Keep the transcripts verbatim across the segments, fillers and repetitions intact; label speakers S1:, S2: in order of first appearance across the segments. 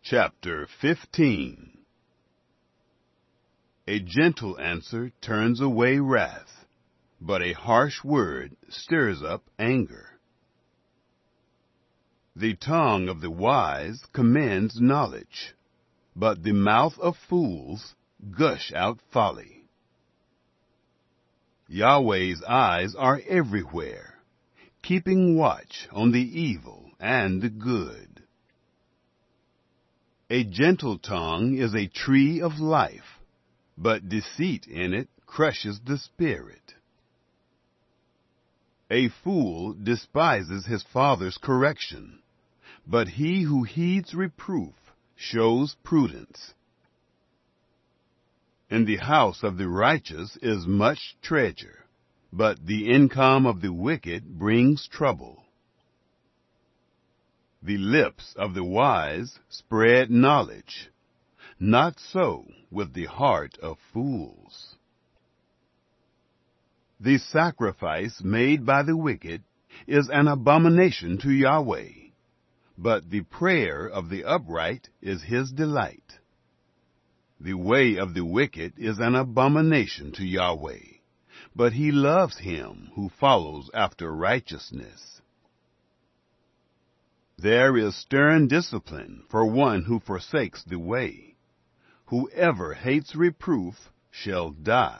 S1: Chapter fifteen. A gentle answer turns away wrath, but a harsh word stirs up anger. The tongue of the wise commends knowledge, but the mouth of fools gush out folly. Yahweh's eyes are everywhere, keeping watch on the evil and the good. A gentle tongue is a tree of life, but deceit in it crushes the spirit. A fool despises his father's correction, but he who heeds reproof shows prudence. In the house of the righteous is much treasure, but the income of the wicked brings trouble. The lips of the wise spread knowledge, not so with the heart of fools. The sacrifice made by the wicked is an abomination to Yahweh, but the prayer of the upright is his delight. The way of the wicked is an abomination to Yahweh, but he loves him who follows after righteousness. There is stern discipline for one who forsakes the way. Whoever hates reproof shall die.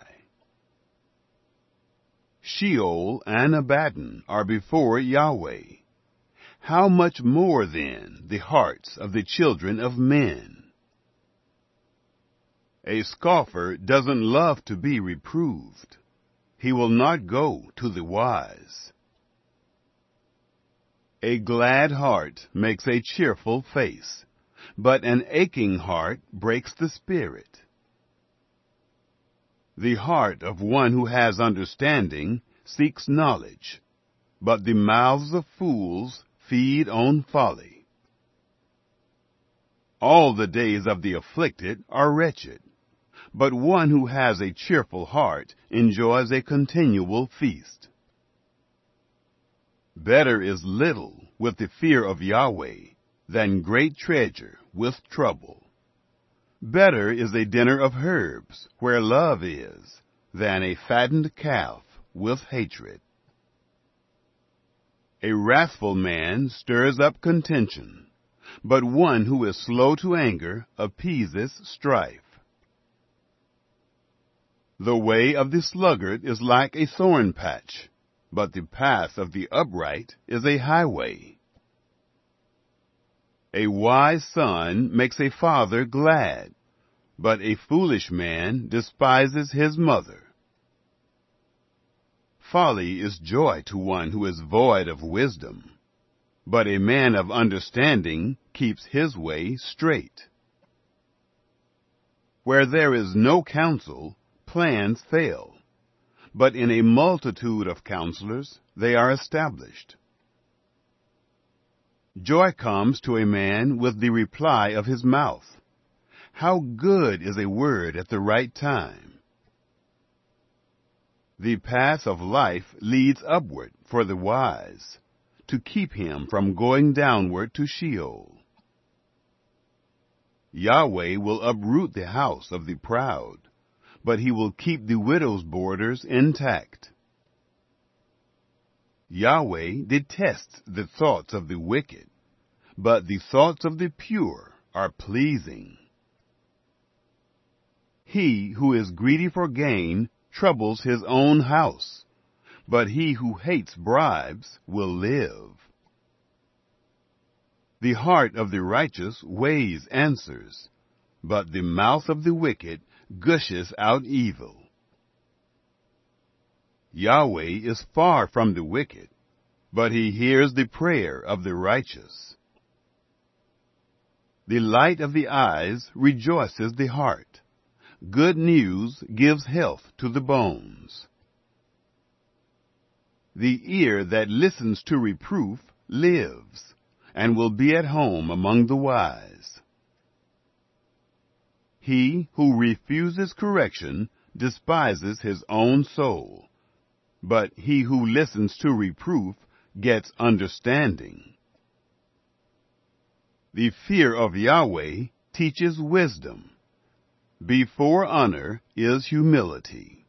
S1: Sheol and Abaddon are before Yahweh. How much more then the hearts of the children of men? A scoffer doesn't love to be reproved. He will not go to the wise. A glad heart makes a cheerful face, but an aching heart breaks the spirit. The heart of one who has understanding seeks knowledge, but the mouths of fools feed on folly. All the days of the afflicted are wretched, but one who has a cheerful heart enjoys a continual feast. Better is little with the fear of Yahweh than great treasure with trouble. Better is a dinner of herbs where love is than a fattened calf with hatred. A wrathful man stirs up contention, but one who is slow to anger appeases strife. The way of the sluggard is like a thorn patch, but the path of the upright is a highway. A wise son makes a father glad, but a foolish man despises his mother. Folly is joy to one who is void of wisdom, but a man of understanding keeps his way straight. Where there is no counsel, plans fail, but in a multitude of counselors they are established. Joy comes to a man with the reply of his mouth. How good is a word at the right time! The path of life leads upward for the wise, to keep him from going downward to Sheol. Yahweh will uproot the house of the proud, but he will keep the widow's borders intact. Yahweh detests the thoughts of the wicked, but the thoughts of the pure are pleasing. He who is greedy for gain troubles his own house, but he who hates bribes will live. The heart of the righteous weighs answers, but the mouth of the wicked gushes out evil. Yahweh is far from the wicked, but he hears the prayer of the righteous. The light of the eyes rejoices the heart. Good news gives health to the bones. The ear that listens to reproof lives, and will be at home among the wise. He who refuses correction despises his own soul, but he who listens to reproof gets understanding. The fear of Yahweh teaches wisdom. Before honor is humility.